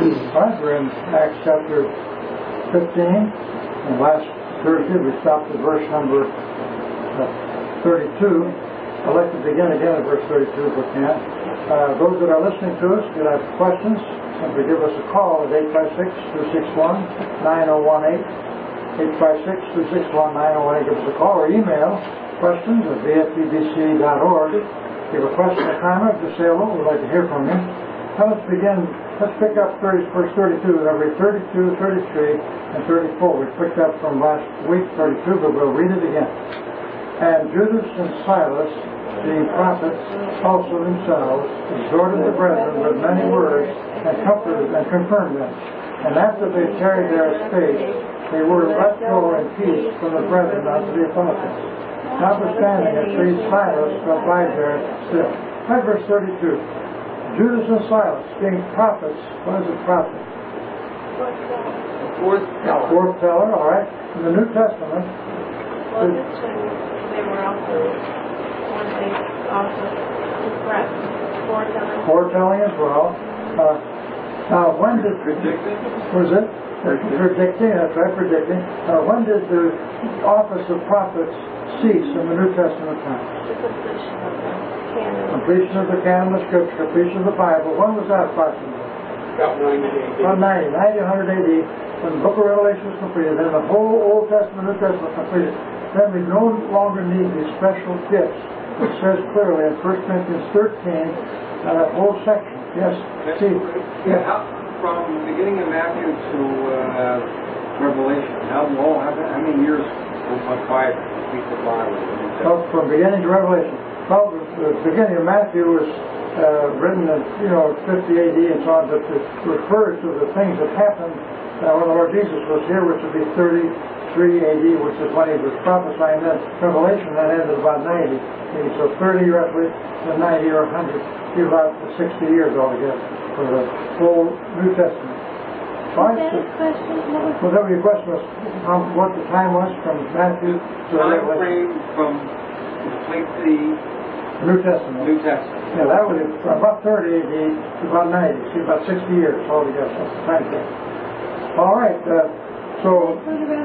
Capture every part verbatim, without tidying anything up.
Right, we're in Acts chapter fifteen, and last Thursday we stopped at verse number uh, thirty-two. I'd like to begin again at verse thirty-two if we can. Uh, those that are listening to us, if you have questions, simply give us a call at eight five six, two six one, nine zero one eight. eight five six, two six one, nine zero one eight. Give us a call or email questions at v f b b c dot org. If you have a question or comment, just say hello. We'd like to hear from you. Now let's begin. Let's pick up thirty, verse thirty-two. There'll be thirty-two, thirty-three, and thirty-four. We picked up from last week thirty-two, but we'll read it again. And Judas and Silas, being prophets also themselves, exhorted the brethren with many words, and comforted and confirmed them. And after they tarried there a space, they were let go in peace from the brethren unto the apostles. Notwithstanding, it pleased Silas to abide there still. Right, verse thirty-two. Judas and Silas, being prophets. What is a prophet? The fourth teller. Fourth teller, all right. In the New Testament. Well, this one, they were also, one they also expressed foretelling. Foretelling as well. Uh, now, when did... Predicting? Was it? Predicting, that's right, predicting. Uh, when did the office of prophets cease in the New Testament times? The completion of the canon. Completion of the canon of Scripture, completion of the Bible. When was that approximately? About ninety A D. About ninety, ninety, one hundred A D, when the book of Revelation was completed, then the whole Old Testament, New Testament completed. Then we no longer need these special gifts. It says clearly in First Corinthians thirteen, uh, that whole section. Yes, see. Yeah, how, from the beginning of Matthew to uh, Revelation, how long, how, how many years went by to complete the Bible? Well, from beginning to Revelation. Well, the, the beginning of Matthew was uh, written in, you know, fifty A D and so on, but it refers to the things that happened uh, when the Lord Jesus was here, which would be thirty-three A D, which is when he was prophesying. Then Revelation that ended about ninety. So thirty roughly to ninety or one hundred. Be about sixty years altogether for the whole New Testament. Right? So, well, that was your question was um, what the time was from Matthew to Time Revelation. frame from complete the New Testament. New Testament. Yeah, that was about thirty A D to about ninety. See, about sixty years altogether. That's the time frame. All right. Uh, so,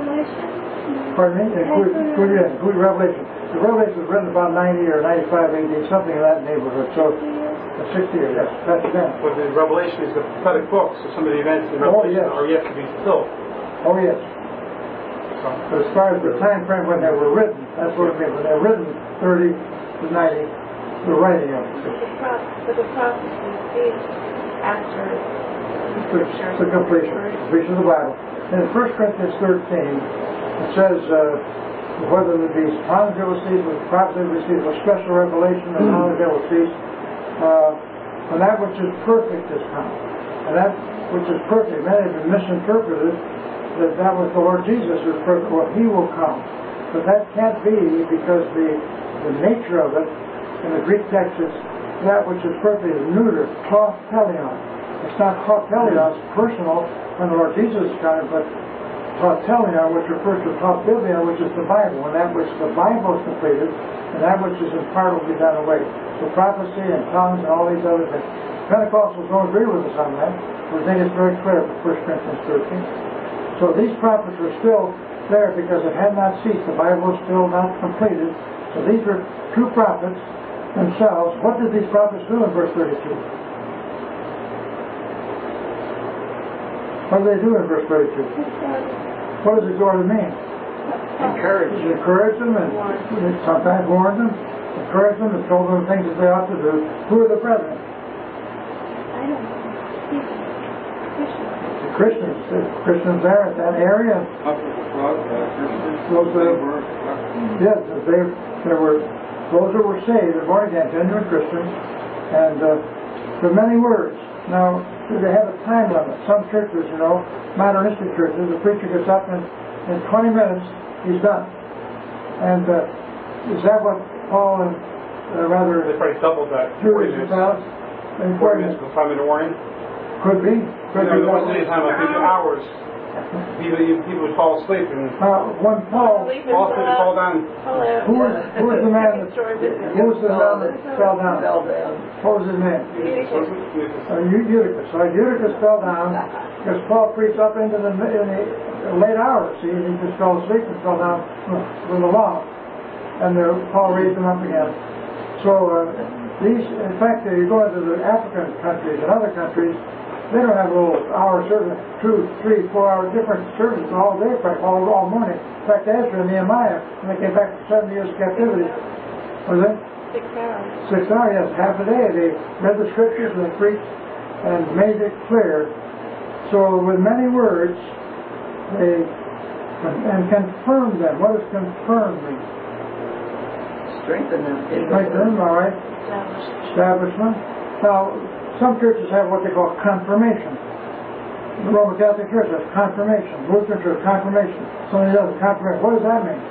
pardon me. Include, include, yeah, include Revelation. The Revelation was written about ninety or ninety-five A D, something in that neighborhood. So, uh, sixty years. Yes, that's then. But the Revelation is the prophetic book, so some of the events in Oh, Revelation yes. are yet to be fulfilled. Oh yes. But as far as the time frame when they were written, that's what it means. When they're written, thirty to ninety, the writing of them. But the prophecy is after The, the completion, completion of the Bible. And in First Corinthians thirteen, it says uh, whether there be tongues that will cease, with prophecy will cease, with special revelation and knowledge that will cease, uh, and that which is perfect is come. And that which is perfect, many have been misinterpreted that that was the Lord Jesus who is perfect. Well, He will come. But that can't be because the, the nature of it in the Greek text is that which is perfect is neuter, tautellion. It's not tautellion, it's personal when the Lord Jesus is coming, but tautellion, which refers to tautbilion, which is the Bible. And that which the Bible is completed, and that which is in part will be done away. So prophecy and tongues and all these other things. Pentecostals don't agree with us on that. We think it's very clear from First Corinthians thirteen. So these prophets were still there because it had not ceased. The Bible was still not completed. So these were true prophets themselves. What did these prophets do in verse thirty-two? What did they do in verse thirty-two? What does exhorted mean? Encourage. Encourage them and sometimes warn them, encourage them and told them the things that they ought to do. Who are the brethren? I don't know. The Christians. The Christians there at that area. Those that were, yes, they, there were those that were saved, and born again, genuine Christians, and uh, for many words. Now, they have a time limit. Some churches, you know, modernistic churches, the preacher gets up and in twenty minutes he's done. And uh, is that what Paul and uh, rather They probably doubled that. Judas about? forty minutes with a five minute warning. Could be. Could You know, be. there wasn't any time, I think, hours. People, you- people would fall asleep and Now, when Paul, Believe in, fall asleep and fall uh, down. Hello. who was, who was the man that, Story business. who was the man that fell down? Fell down. What was his name? Uh, Eu- Eutychus. So Eutychus fell down because Paul preached up into the, in the late hours. See, he just fell asleep and fell down with the law. And there, Paul raised him up again. So uh, these, in fact, if you go into the African countries and other countries, they don't have little hour service, two, three, four hour different services all day, all, all morning. In fact, Ezra and Nehemiah, when they came back from seven years of captivity, was it? Six hours. Six hours, yes, half a day. They read the scriptures and they preached and made it clear. So with many words, they and confirmed them. What does confirm mean? Strengthen them. in the Strengthen them, all right. Established. Establishment. Now, some churches have what they call confirmation. The Roman Catholic Church has confirmation. Lutheran Church, confirmation. Somebody else, confirmation. What does that mean?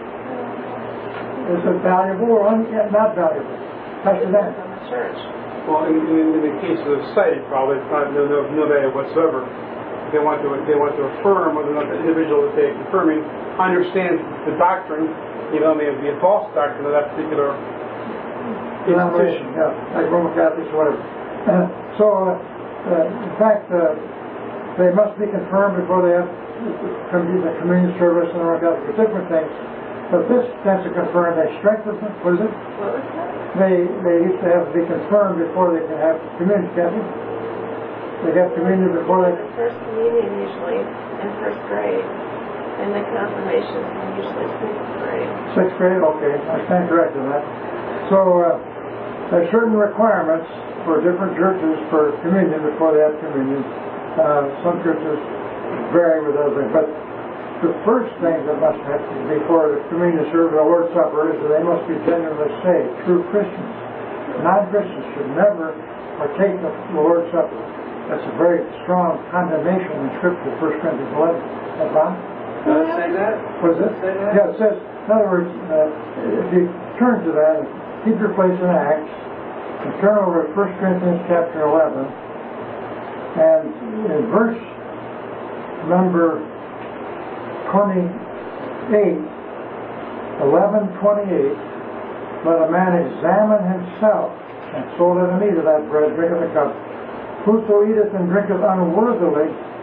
Is it valuable or un- not valuable? Pastor Dan. From the church. Well, in, in, in the case of cited, probably it's not no, no, no value whatsoever. They want to they want to affirm whether or not the individual that they're confirming understands the doctrine, even though it may be a false doctrine of that particular institution. Yeah, like Roman Catholics or whatever. Uh, so, uh, uh, in fact, uh, they must be confirmed before they have the communion service and all that, for different things. But this tends to confirm, they strengthen them. What is it? What was that? They they used to have to be confirmed before they can have communion, can't they? They have communion before they. The first communion usually in first grade, and the confirmations are usually sixth grade. Sixth grade, okay, I stand corrected on that. So uh, there's certain requirements for different churches for communion before they have communion. Uh, some churches vary with other things, but the first thing that must happen before the communion service or Lord's Supper is that they must be genuinely saved, true Christians. Non-Christians should never partake of the Lord's Supper. That's a very strong condemnation in Scripture, First Corinthians eleven. That's on? Does it say that? What is it? Say that? Yeah, it says, in other words, uh, if you turn to that, keep your place in Acts, and turn over to First Corinthians chapter eleven, and in verse number twenty-eight, eleven twenty-eight, let a man examine himself, and so let him eat of that bread, drink of the cup. Whoso eateth and drinketh unworthily,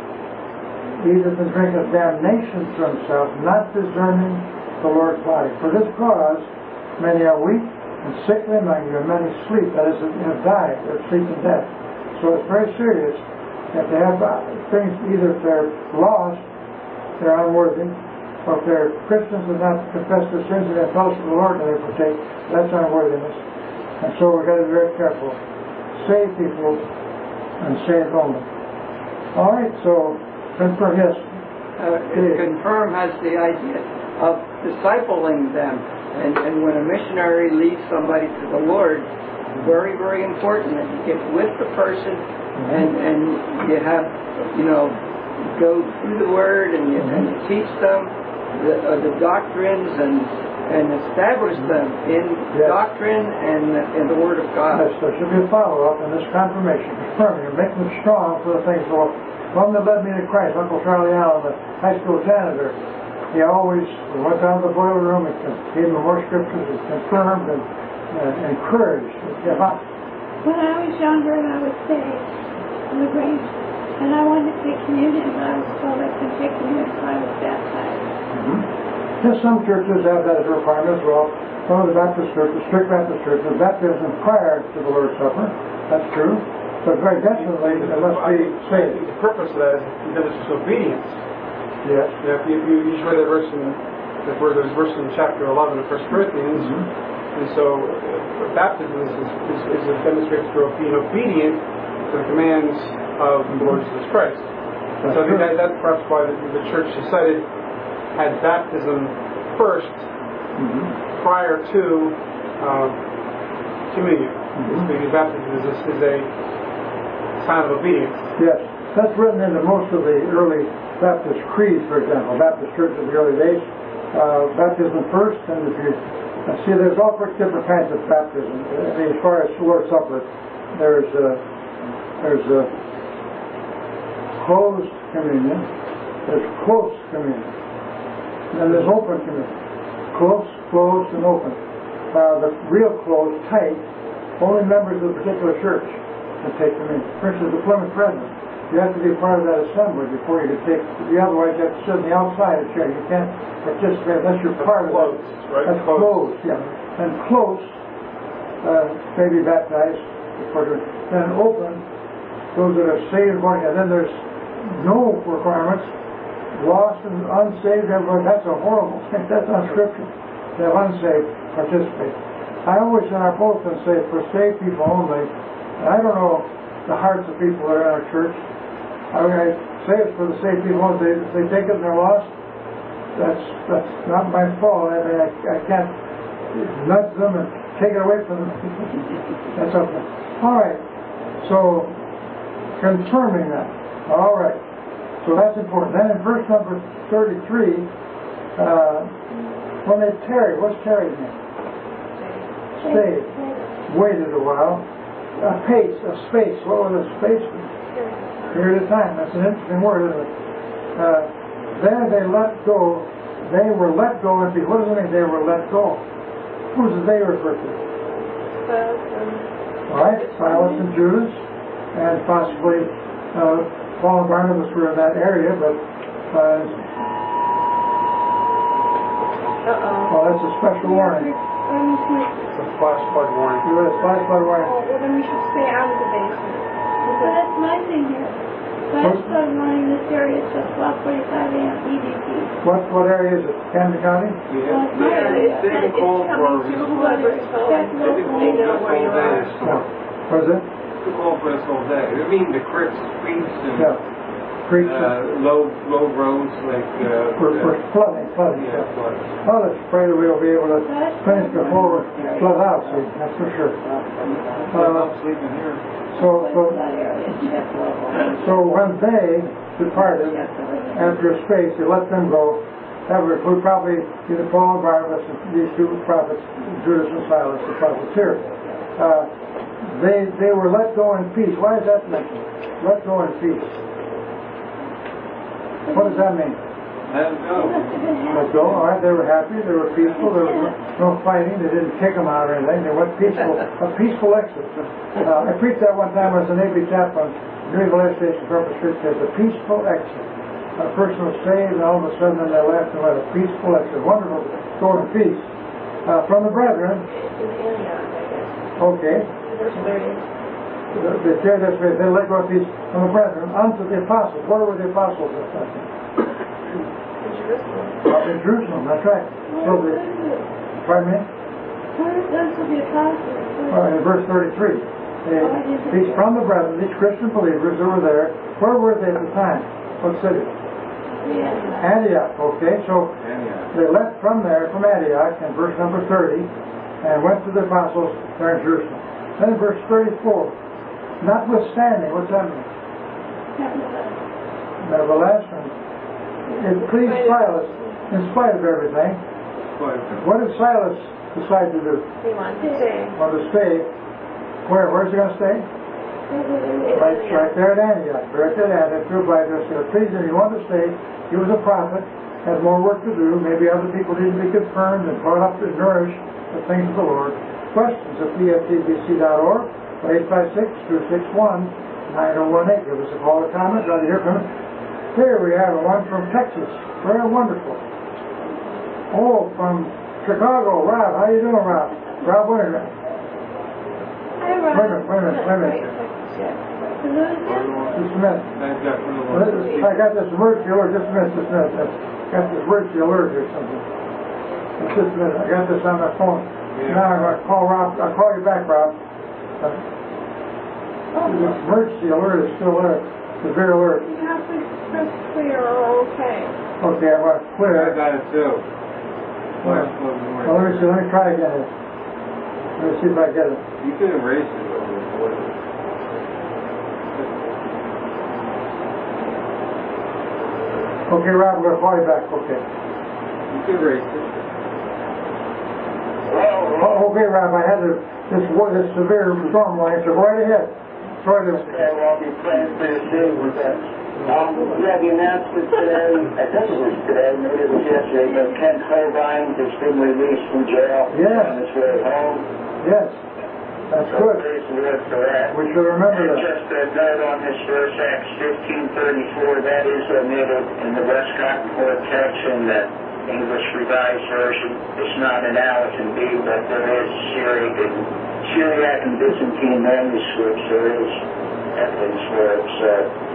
eateth and drinketh damnation to himself, not discerning the Lord's body. For this cause many are weak and sickly among you, and many sleep, that is, have died, or sleep in death. So it's very serious that they have things, either if they're lost, they're unworthy, or if they're Christians and not confess their sins and have fellowship with the Lord and they partake, that's unworthiness. And so we've got to be very careful. Save people and save only. All right, so confirm, yes. Uh, confirm has the idea of discipling them. And, and when a missionary leads somebody to the Lord, very, very important that you get with the person and, and you have, you know, go through the Word and you, and you teach them the, uh, the doctrines and and establish them in Yes. doctrine and in the Word of God. Yes, there should be a follow-up in this confirmation, confirming and making them strong for the things of the Lord. One that led me to Christ, Uncle Charlie Allen, the high school janitor, he always went down to the boiler room and gave me more scriptures and confirmed and uh, encouraged. Yeah, huh? When I was younger, I was saved in the grade, and I wanted to take communion, but I was told I couldn't take communion until I was baptized. Mm-hmm. Yes, some churches have that as a requirement as well. Some of the Baptist churches, strict Baptist churches, baptism prior to the Lord's Supper. That's true. But very definitely, it must be I saved. think the purpose of that is because it's obedience. Yes. You know, if you, if you, you just read that verse in, that where there's a verse in chapter eleven of First Corinthians, Mm-hmm. and so uh, baptism is, is, is a demonstration for being obedient to the commands of the Lord Jesus Christ. And so I think that, that's perhaps why the, the church decided had baptism first, Mm-hmm. prior to um, communion. Mm-hmm. Because baptism is a, is a sign of obedience. Yes. That's written into most of the early Baptist creeds, for example. Baptist churches in the early days. Uh, baptism first, and if you uh, see, there's all sorts of different kinds of baptism. I mean, as far as Lord's Supper, there's uh, there's uh, closed communion, There's close communion. And there's open communion. Close, closed, and open. Uh, the real close, tight, only members of a particular church can take communion. For instance, the Plymouth Brethren. You have to be part of that assembly before you can take. Otherwise, you have to sit on the outside of the chair. You can't participate unless you're part of it. Right? That's closed, yeah. And close, uh, may be baptized. Then open, those that are saved, born again. Then there's no requirements. Lost and unsaved, everybody. That's a horrible thing. That's not scripture. To have unsaved participate. I always in our bulletin say for saved people only. And I don't know the hearts of people that are in our church. I mean, I say it's for the saved people. If they, if they take it and they're lost, that's that's not my fault. I mean, I, I can't nudge them and take it away from them. That's okay. All right. So, confirming that. All right. So that's important. Then in verse number thirty-three, uh, when they tarried, what's tarried mean? Stayed. Waited a while. A pace, a space. What was a space? Period of time. That's an interesting word, isn't it? Uh, there they let go. They were let go. And what does it mean they were let go? Who does they refer to? All right, Silas and Judas, and possibly uh, Paul and Barnabas were in that area, but uh, Uh-oh. well, that's a special warning. It's a flash flood warning. You had a flash flood warning. Well, then we should stay out of the basement. So that's my thing here. Last flood warning, this area is just twelve forty-five a m E D T. What what area is it? Camden County? Yeah, they, they can call for, It's whoever's they can call They know for where you this are. whole day. No. What is it? They can call for this whole day. I mean, the creeks, streets, and Yeah. Creeks. uh, low, low roads like, uh, for, for flooding, flooding. yeah, flood. Well, let's pray that we'll be able to finish before we flood out, see, that's for sure. I'm not sleeping here. So, so, so when they departed, after a space, they let them go. That would include probably either Paul and Barnabas and these two prophets, Judas and Silas, the prophets here. Uh, they they were let go in peace. Why is that mentioned? Let go in peace. What does that mean? Let them go. Let go. All right, they were happy. They were peaceful. There was no, no fighting. They didn't kick them out or anything. They went peaceful. A peaceful exit. Uh, I preached that one time as a Navy chaplain. New Eagle Air Station Purpose Church says a peaceful exit. A person was saved, and all of a sudden then they left and went a peaceful exit. Wonderful. Go in peace. Uh, from the brethren. In Antioch, I guess. Okay. Verse thirty. They shared this way. They let go of peace from the brethren unto the apostles. Where were the apostles at that time? In Jerusalem. Up in Jerusalem. That's right. So the, pardon me? Those will be apostles. Uh, in verse thirty-three. They, these from the brethren, these Christian believers who were there, where were they at the time? What city? Yeah. Antioch. Okay, so Antioch. they left from there, from Antioch, in verse number thirty, and went to the apostles there in Jerusalem. Then in verse thirty-four, notwithstanding, what's that mean? Nevertheless, it pleased Silas, in spite of everything. But What did Silas decide to do? He wanted to stay. Well, to stay. Where? Where's he going to stay? Right, right there at Antioch. Right there at Antioch. Through Bible, it pleased him. He wanted to stay. He was a prophet. Had more work to do. Maybe other people needed to be confirmed and brought up to nourish the things of the Lord. Questions at P F T B C dot org, eight five six, two six one, nine oh one eight. Give us a call or comment. Glad to hear from you. Here we have one from Texas. Very wonderful. Oh, from Chicago. Rob, how you doing, Rob? Rob Winterman. Hi, Rob. Wait a minute, wait a minute, wait a minute. Just a minute. I've got one of Well, those. this is- I got this emergency alert. Just a minute, just a minute. I got this emergency alert or something. Just a minute. I got this on my phone. Yeah. Now I'm going to call Rob. I'll call you back, Rob. Uh, this emergency alert is still there. Severe alert. You have to press clear or okay. Okay, I want to I clear. got it too. Well, Flash flood warning. well, let me see. Let me try again. Let me see if I get it. You can erase it over the border. Okay, Rob, I'm going to call you back. Okay. You can erase it. Oh, okay, Rob. I had this this, wa- this severe storm warning, so go right ahead. Troy, the, Okay, well, I'll be praying for you too with that. Um, we had the announcement today, I think it was today, maybe it was yesterday, but Ken Cobine has been released from jail. Yes. On his way home. yes, that's So good. praise the Lord for that. We should remember And that. just a note on this verse, Acts fifteen thirty-four, that is omitted in the Westcott Court text in the English Revised Version. It's not in Allison B, but there is Syriac and, Syriac and Byzantine manuscripts. There is evidence for it. So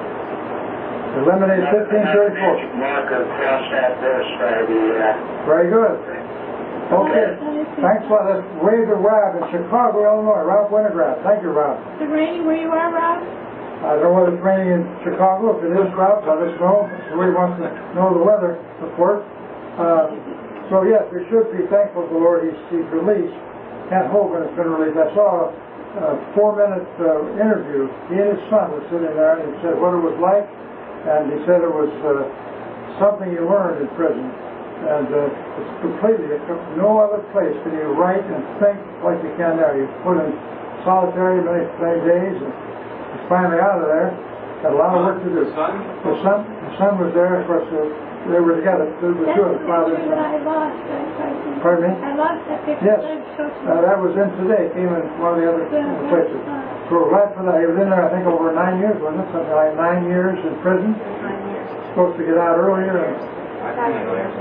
Eliminate fifteen thirty-four. magic marker across that verse by the. Uh, Very good. Okay. Thanks for that. Wade Wab in Chicago, Illinois. Rob Winograd. Thank you, Rob. Is it raining where you are, Rob? I don't know whether it's raining in Chicago. If it is, Rob, let us know. We want to know the weather report. Uh, so yes, we should be thankful to the Lord. He's, he's released. Kent Hogan has been released. I saw a four-minute uh, interview. He and his son were sitting there, and he said what it was like, and he said it was uh, something he learned in prison. And uh, it's completely, no other place can you write and think like you can there. He's put in solitary many, many days, and he's finally out of there. Got a lot of work to do. The son? The son, the son was there, of course, uh, they were together, the That's two of the the father and picture that son. I lost. I, I, Pardon me? I lost that picture. Yes. I'm so Uh, that was in today, came in one of the other places. So we're glad for that. He was in there, I think, over nine years, wasn't it? Something like nine years in prison. Nine years. Supposed to get out earlier. And, Five years.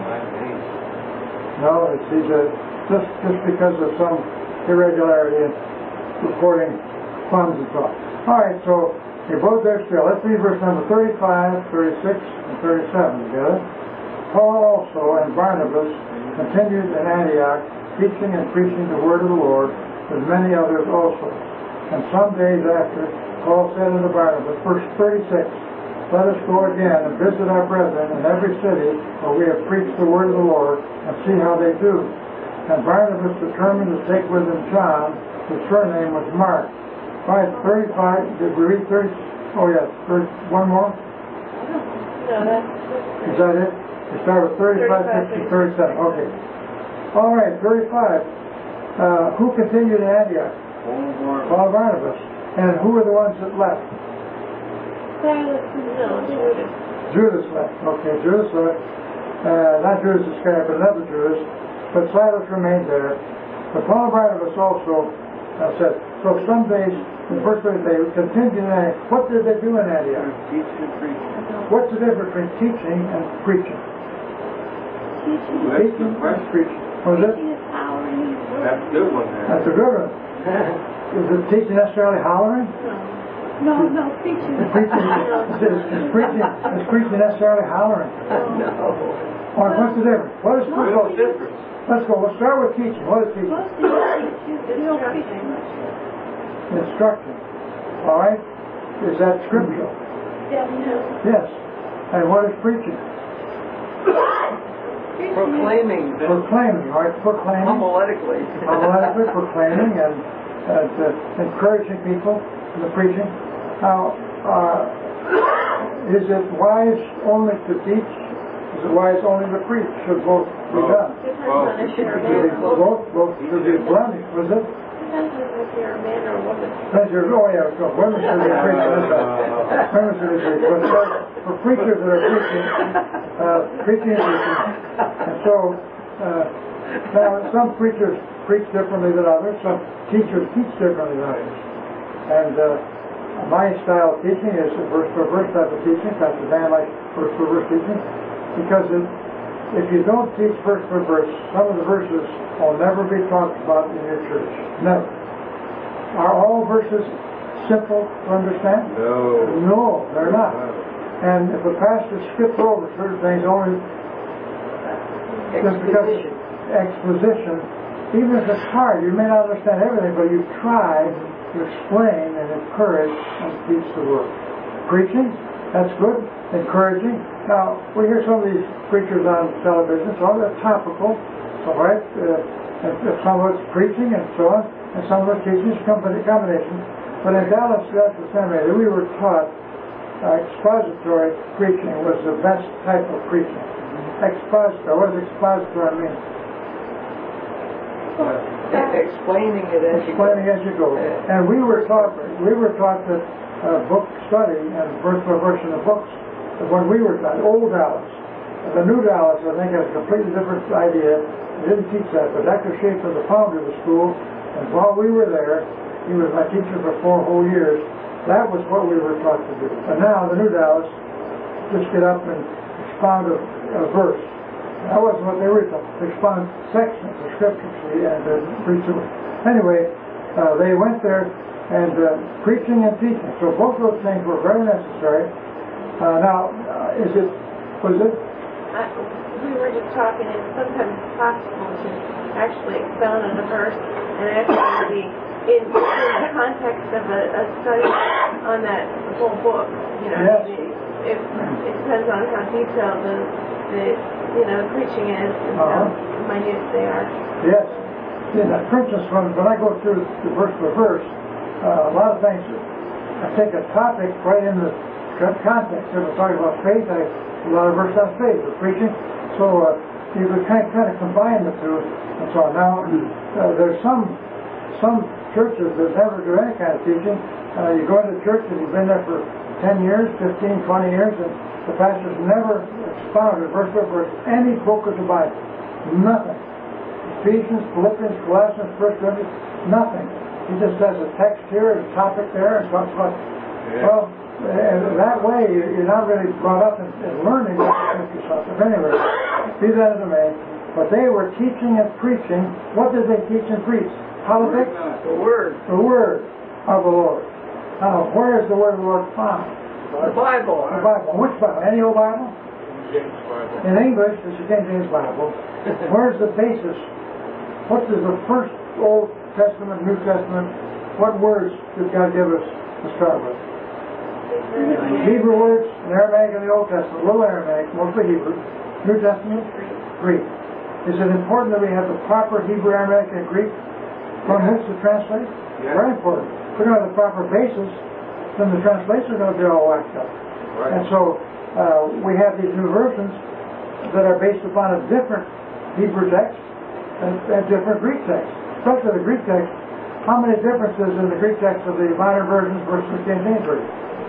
no, it's, he's a, just, just because of some irregularity in reporting funds and so on. All right, so you're both there still. Let's read verse number thirty-five, thirty-six, and thirty-seven together. Paul also and Barnabas continued in Antioch, teaching and preaching the word of the Lord with many others also. And some days after, Paul said unto Barnabas, verse thirty-six, let us go again and visit our brethren in every city where we have preached the word of the Lord, and see how they do. And Barnabas determined to take with him John, whose surname was Mark. All right, thirty-five, did we read thirty? Oh yes, thirty, one more? No, that's... Is that it? We start with thirty-five, fifty, thirty-seven. Okay. All right, thirty-five. Uh, who continued in Antioch? Paul and Barnabas. And who were the ones that left? Silas and No, Judas. Judas left. Okay, Judas left. Uh, not Judas Iscariot, but another Judas. But Silas remained there. But Paul and Barnabas also uh, said, so some days, in the first place, they continued in Antioch. What did they do in Antioch? Teach and preach. What's the difference between teaching and preaching? teaching. Well, that's Teaching the and question. preaching. Was it? Teaching is hollering. That's a good one there. That's a good one. Is it teaching necessarily hollering? No, no, preaching. Is preaching, is, is preaching, is preaching necessarily hollering? No. Or what's the difference? What is What's preaching? the difference? Let's go. We'll start with teaching. What is teaching? Most of you, you don't preach much. Instruction. All right? Is that scriptural? Yeah, no. Yes. And what is preaching? Preaching is- Proclaiming, Proclaiming. All right? Proclaiming. homiletically. Homiletically proclaiming and, and uh, encouraging people in the preaching. Now, uh, is it wise only to teach? Is it wise only to preach? Should both be done? Depends on if you're a Should man be or a woman. both, both should be blended, was it? Depends on if you're a man or a woman. Pleasure. Oh yeah, so women should be preaching. That's right. Women should be preaching. But for, for preachers that are preaching, uh, preaching and teaching. And so, uh, now some preachers preach differently than others. Some teachers teach differently than others. And uh, my style of teaching is a verse for verse type of teaching. Pastor Dan likes verse for verse teaching. Because it, if you don't teach verse for verse, some of the verses will never be talked about in your church. Never. Are all verses simple to understand? No. No, they're not. And if a pastor skips over certain things only just because Exposition. exposition, even if it's hard, you may not understand everything, but you try to explain and encourage and teach the word. Preaching, that's good. Encouraging. Now, we hear some of these preachers on television, so they're topical, all right? Uh, and some of it's preaching and so on, and some of it's teaching, it's a combination. But in Dallas Baptist Seminary, we were taught uh, expository preaching was the best type of preaching. Expository. What does expository mean? Explaining it as you go. Explaining as you go. And we were taught, we were taught that uh, book study and verse by verse in the books when we were taught, old Dallas. The new Dallas, I think, has a completely different idea. They didn't teach that, but Doctor Schaefer, the founder of the school, and while we were there, he was my teacher for four whole years. That was what we were taught to do. And now the new Dallas just get up and expound a, a verse. That wasn't what they were taught. They expound sections of scriptures and uh, preach them. Anyway, uh, they went there and uh, preaching and teaching. So both of those things were very necessary. Uh, now, uh, is it, was it? Uh, we were just talking, and sometimes it's possible to actually expound on a verse and actually be in, in the context of a, a study on that whole book. You know, Yes. it, it depends on how detailed the, the you know preaching is and Uh-huh. how minute they are. Yes. Yeah, for instance, when, when I go through the verse by verse, uh, a lot of things, I take a topic right in the context. If we're talking about faith, I a lot of verses on faith, we're preaching. So uh, you could kind of, kind of combine the two and so on. Now, uh, there's some some churches that never do any kind of teaching. Uh, you go into church and you've been there for ten years, fifteen, twenty years, and the pastor's never expounded verse by verse any book of the Bible. Nothing. Ephesians, Philippians, Colossians, First Corinthians, nothing. He just has a text here, a topic there, and talks about, Yeah. well, and that way you're not really brought up in, in learning what to think yourself. But anyway, be that as it may. But they were teaching and preaching. What did they teach and preach? Politics? The Word. The Word of the Lord. Now, where is the Word of the Lord found? The Bible. The Bible. Which Bible? Any old Bible? James Bible. In English, it's the King James Bible. Where's the basis? What is the first Old Testament, New Testament? What words did God give us to start with? Hebrew words in Aramaic in the Old Testament, little Aramaic, mostly Hebrew. New Testament, Greek. Is it important that we have the proper Hebrew, Aramaic, and Greek from which to translate? Yeah. Very important. If we don't have the proper basis, then the translations are going to be all whacked up. Right. And so uh, we have these new versions that are based upon a different Hebrew text and, and different Greek text. Especially the Greek text. How many differences in the Greek text of the modern versions versus the King James version?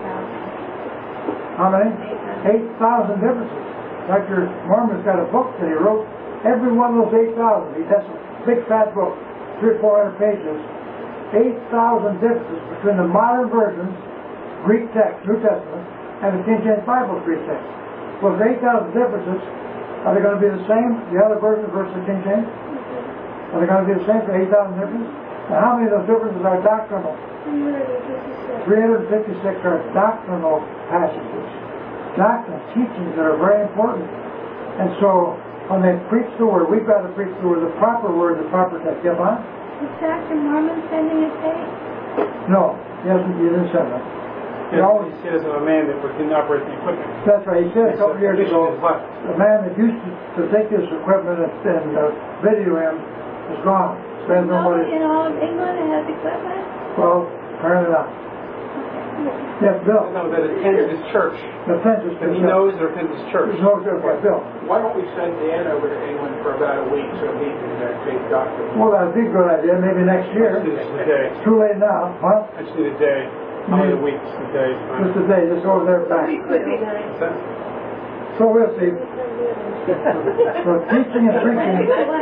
How many? eight thousand differences. Doctor Mormon's got a book that he wrote. Every one of those eight thousand. He has a big fat book, three or four hundred pages. eight thousand differences between the modern versions, Greek text, New Testament, and the King James Bible's Greek text. Well, if eight thousand differences, are they going to be the same, the other version versus the King James? Are they going to be the same for eight thousand differences? And how many of those differences are doctrinal? three hundred fifty-six are doctrinal passages. Doctrine, teachings that are very important. And so, when they preach the Word, we've got to preach the Word, the proper Word, the proper text. Yep, huh? Is Doctor Mormon sending a tape? No, he hasn't, he didn't send that. He always, He says of a man that can operate the equipment. that's right, he said a couple years ago, Is left. the man that used to, to take this equipment and, and uh, video him is gone. There's No, nobody, in all of England it has equipment? well, apparently not. Yes, Bill. No, that attends his church. The census. That he knows that attends his church. There's no, okay, Bill. Why don't we send Dan over to England for about a week so he can uh, take doctor? Well, that'd be a good idea, maybe next year. This is the day. It's too late now, huh? I just need a day. How many weeks? The day. Just a day, just over there back. It could be nice. So we'll see. So teaching and preaching.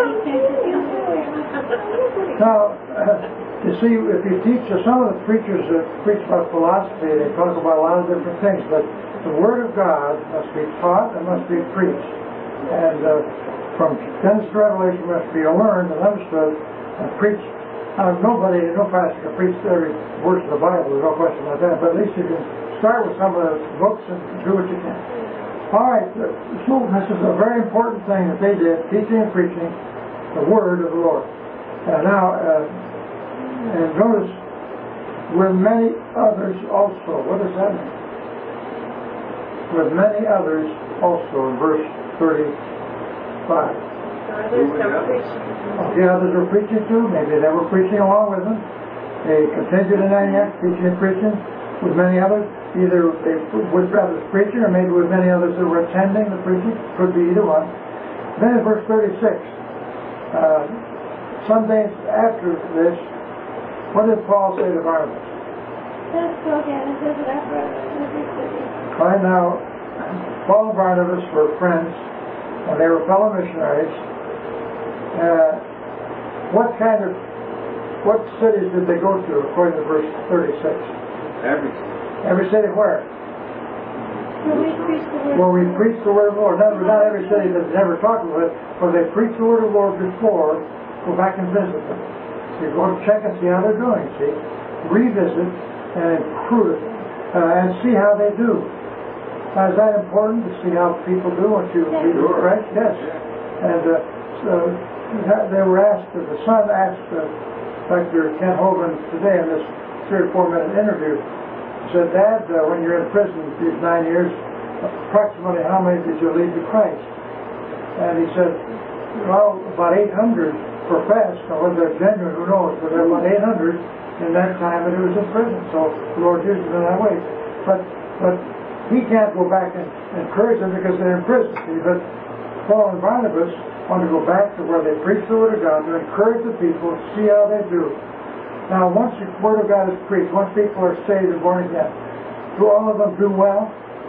Now, uh, you see, if you teach, uh, some of the preachers that preach about philosophy, they talk about a lot of different things, but the Word of God must be taught and must be preached. And uh, from Genesis to Revelation must be learned and understood and preached. Uh, nobody, no pastor can preach every verse of the Bible, there's no question about that, but at least you can start with some of the books and do what you can. All right, uh, so this is a very important thing that they did, teaching and preaching the Word of the Lord. And now, uh, and notice, with many others also. What does that mean? With many others also, in verse thirty-five. Others are preaching. Okay, others were preaching too. Maybe they were preaching along with them. They continued in Antioch, teaching and preaching with many others. Either they with others preaching, or maybe with many others that were attending the preaching. Could be either one. Then in verse thirty-six, uh, some days after this, what did Paul say to Barnabas? Let's go again and visit our brothers in every city. Right now, Paul and Barnabas were friends, and they were fellow missionaries. Uh, what kind of, what cities did they go to, according to verse thirty-six? Every. Every city where? Where we preach the word. Where we preach the word of the Lord. Not, not every city that's never talked about it, but they preach the word of the Lord before, go back and visit them. So you go and check and see how they're doing, see? Revisit and improve it, uh, and see how they do. Now, is that important to see how people do what you Yes. do, right? Yes. And uh, so they were asked, the son asked uh, Doctor Kent Hovind today in this three or four minute interview, said, Dad, uh, when you're in prison these nine years, approximately how many did you lead to Christ? And he said, well, about eight hundred professed. Now, whether they're genuine, who knows? But there were about eight hundred in that time that he was in prison. So the Lord used it in that way. But but he can't go back and encourage them because they're in prison. See? But Paul and Barnabas want to go back to where they preach the Word of God, to encourage the people, see how they do. Now, once the Word of God is preached, once people are saved and born again, do all of them do well?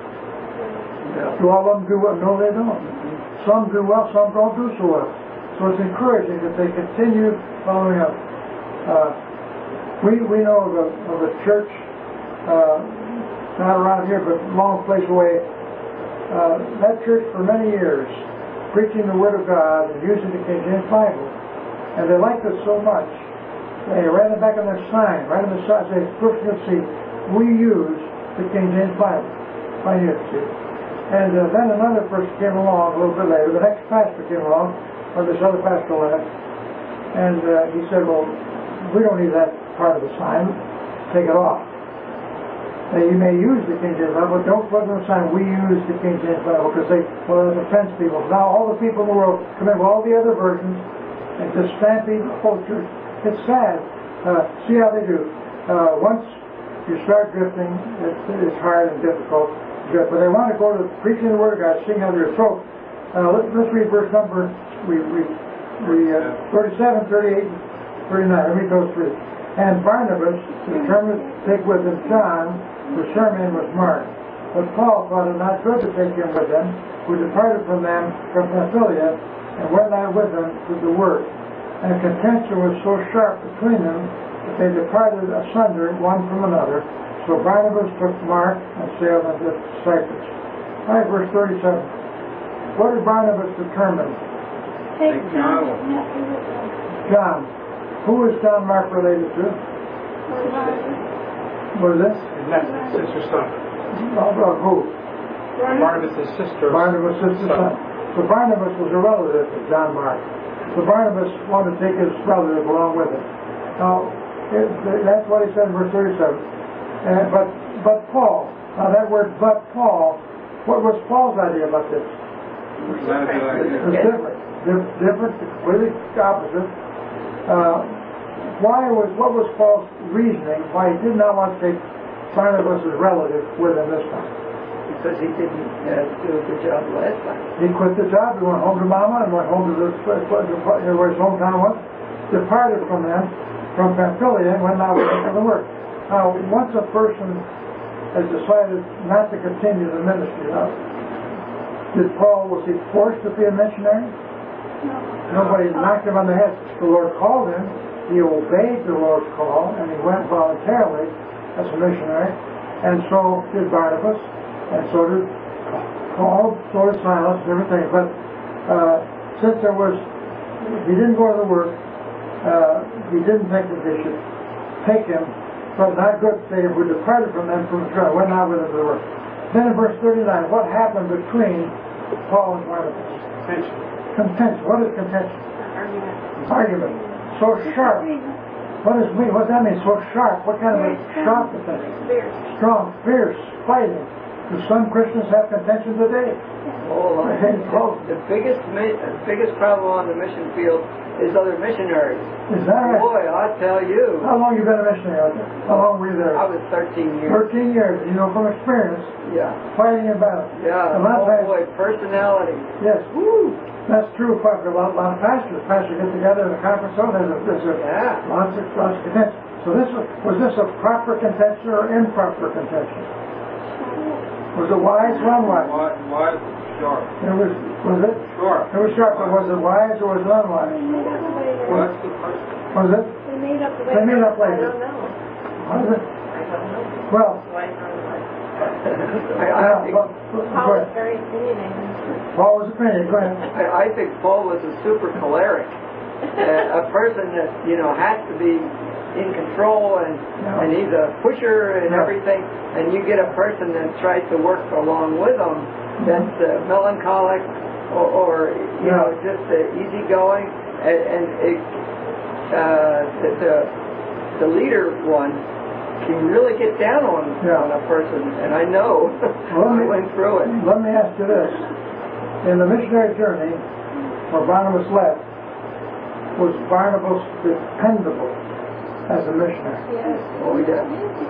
Yeah. Do all of them do well? No, they don't. Some do well, some don't do so well. So it's encouraging that they continue following up. Uh, we we know of a, of a church, uh, not around here, but a long place away. Uh, that church for many years, preaching the Word of God and using the King James Bible. And they liked it so much. They ran it back on their sign, right on the side, say, first you'll see, we use the King James Bible. I knew it, see. And uh, then another person came along a little bit later, the next pastor came along, or this other pastor left, and uh, he said, well, we don't need that part of the sign, take it off. Now, you may use the King James Bible, but don't put on the sign, we use the King James Bible, because they, well, it offends people. Now all the people in the world come in with all the other versions, and just stampede the whole church. It's sad. Uh, see how they do. Uh, once you start drifting, it's, it's hard and difficult to drift. But they want to go to preaching the Word of God, seeing how they're so. Uh, let, let's read verse number we, we, we, uh, thirty-seven, thirty-eight, thirty-nine. Let me read those three. And Barnabas determined to take with him John, whose surname was Mark. But Paul thought it not good to take him with them, who departed from them from Pamphylia, and went not with them to the work. And contention was so sharp between them that they departed asunder one from another. So Barnabas took Mark and sailed into Cyprus. All right, verse thirty-seven. What did Barnabas determine? Take John and Matthew with them. John. Who is John Mark related to? What is this? And that's his sister's son. Oh, oh, who? Barnabas' sister. Barnabas' sister's son. So Barnabas was a relative of John Mark. So Barnabas wanted to take his relative along with him. Now, it, that's what he said in verse thirty-seven. Uh, but, but Paul, now that word but Paul, what was Paul's idea about this? It's not a good It idea. was different. Di- different, completely opposite. Uh, why was, what was Paul's reasoning why he did not want to take Barnabas' relative with him this time? Because he didn't uh, do a good job last time. He quit the job, he went home to Mama and went home to the, where his hometown was, departed from them, from Pamphylia, and went out to the work. Now, once a person has decided not to continue the ministry, now, did Paul, was he forced to be a missionary? No. Nobody knocked him on the head. The Lord called him, he obeyed the Lord's call, and he went voluntarily as a missionary, and so did Barnabas, and so did Paul, so did Silas, and everything. But uh, since there was, he didn't go to the work, uh, he didn't think that they should take him, but not good to say who departed from them from the trial, went out with him to the work. Then in verse thirty-nine, what happened between Paul and Barnabas? Contention. Contention. What is contention? Argument. Argument. So sharp. What does it mean? What does that mean? So sharp. What kind of a sharp is that? Fierce. Strong, fierce, fighting. Do some Christians have contention today? Oh, I think so. the biggest mi- the biggest problem on the mission field is other missionaries. Is that right? Boy, I tell you, How long you been a missionary out there? How long were you there? I was thirteen years. Thirteen years. You know from experience, Yeah, fighting in battle. A yeah. lot of Oh times, boy, personality. yes. Woo. That's true for a lot, lot of pastors. Pastors get together in a conference, so there's a, there's a Yeah. lots of, lots of contention. So this was, was this a proper contention or improper contention? Was it wise or unwise? Wise, wise, sharp. It was, was it? Sharp. It was sharp, but was it wise or was it unwise? They made up later. Well, that's the question. Was it? They made up They made up I later. don't know. Was it? I don't know. Well, Why is it like I, I, yeah, think, but, but, go Paul is ahead. very opinionated. Paul was opinion, go ahead. I, I think Paul was a super choleric. Uh, a person that, you know, has to be in control and, Yeah. and he's a pusher and Yeah. everything, and you get a person that tries to work along with him that's uh, melancholic or, or you Yeah. know, just uh, easygoing, and, and it, uh, the, the, the leader one can really get down on, Yeah. on a person, and I know. Well, I went through it. Let me ask you this. In the missionary journey where Barnabas left, was Barnabas dependable as a missionary? Yes. Oh, yeah.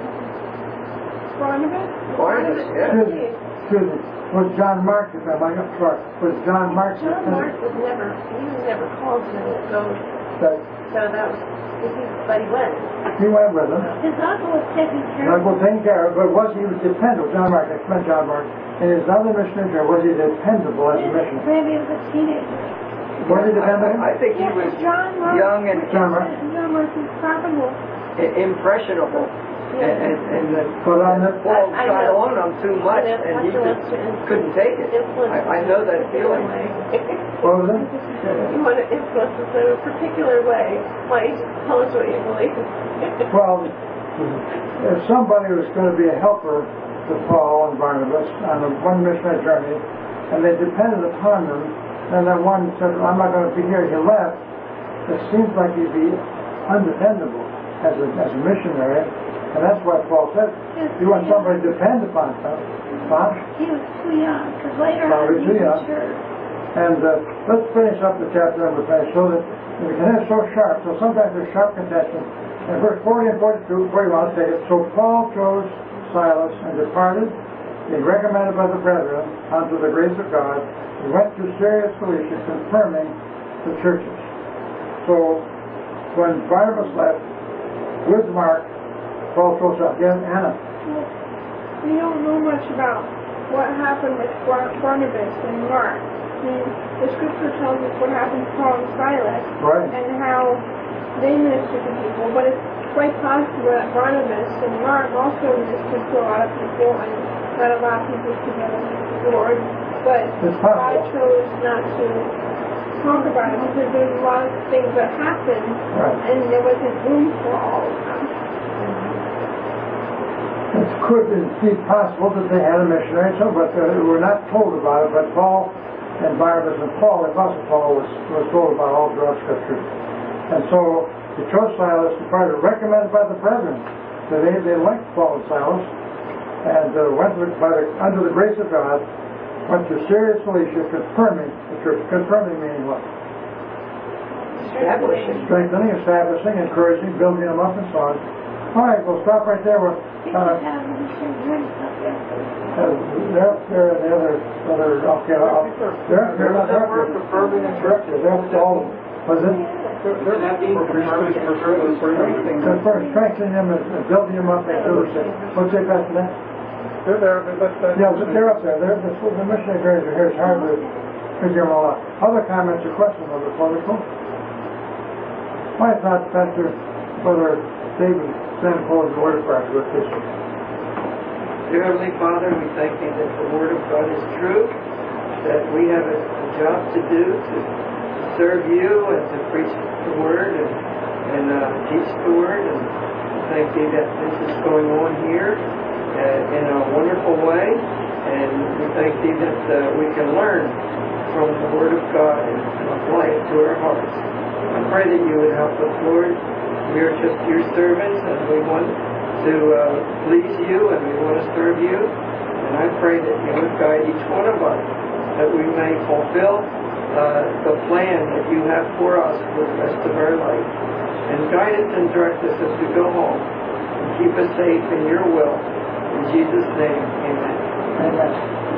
Barnabas? Barnabas, yeah. Excuse me, excuse me. Was John Mark, if I'm not sorry, was John Mark John Mark dependable? was never, he was never called to go, That so that was, he, but he went. he went with him. His uncle was taking care Now of go taken care of, but was he was dependable? John Mark, I meant John Mark. In his other missionary journey, was he dependable as a missionary? Maybe he was a teenager. Was he I, dependable? I think he Yeah, was John Mark. young and John Mark. John Mark was probable. i- impressionable, and, and, and the, But on the, Paul I- I tried know. on him too much, The and he pastor just wants to in- couldn't take it. influence I, I know that feeling. what was it? You want to influence us in a particular way. Why don't you just tell us what you believe? Well, if somebody was going to be a helper to Paul and Barnabas on a one missionary journey, and they depended upon them, and then one said, I'm not going to be here, he left, it seems like he'd be undependable as a, as a missionary, and that's why Paul said, you want somebody to depend upon them. Huh? He was too young, because later Probably on he too young. matured. And uh, let's finish up the chapter number five so that the contention is so sharp. So sometimes there's sharp contention. And verse forty and forty-two, forty-one, say it. So Paul chose Silas and departed, being recommended by the brethren unto the grace of God. He went to Syria, Cilicia, confirming the churches. So when Barnabas left with Mark, Paul chose again Anna. We don't know much about what happened with Bar- Barnabas and Mark. I mean, the scripture tells us what happened to Paul and Silas Right. and how they ministered to people, but it's quite possible that Barnabas and Mark also ministered to a lot of people and got a lot of people together with the Lord, but It's God possible. chose not to talk about it because there's a lot of things that happened Right. and there wasn't room for all of them. It could be possible that they had a missionary, so, but uh, we're not told about it. But Paul and Barnabas and Paul, the Apostle Paul, was, was told about all throughout Scripture. And so he chose Silas, departed, recommended by the brethren. So they, they liked Paul and Silas, and uh, went with, by the, under the grace of God, went to Syria, Cilicia, confirming the church. Confirming meaning what? Establishing. Strengthening, establishing, encouraging, building them up, and so on. All right, we'll stop right there. We're, They uh, could have missionaries up there. Uh, they're, they're in the other, other, okay, I'll, they're, they're not, they're, they're, they're all, was it? They're not being confirmed, confirmed, confirmed. Confirm, strengthening them and and building them up and do the same. What's it, Pastor Dan? They're there, but that's, that's. Yeah, but they're up there, they're, the, the missionary graves are here, it's hard to figure them all out. Other comments or questions on the before we close? Why not, Pastor, Brother David, stand and close the word of prayer with this? Dear Heavenly Father, we thank you that the Word of God is true, that we have a, a job to do to serve you and to preach the Word and, and uh, teach the Word. And we thank you that this is going on here uh, in a wonderful way. And we thank you that uh, we can learn from the Word of God and, and apply it to our hearts. I pray that you would help us, Lord. We are just your servants, and we want to uh, please you, and we want to serve you. And I pray that you would guide each one of us, that we may fulfill uh, the plan that you have for us for the rest of our life. And guide us and direct us as we go home. And keep us safe in your will. In Jesus' name, amen. Amen.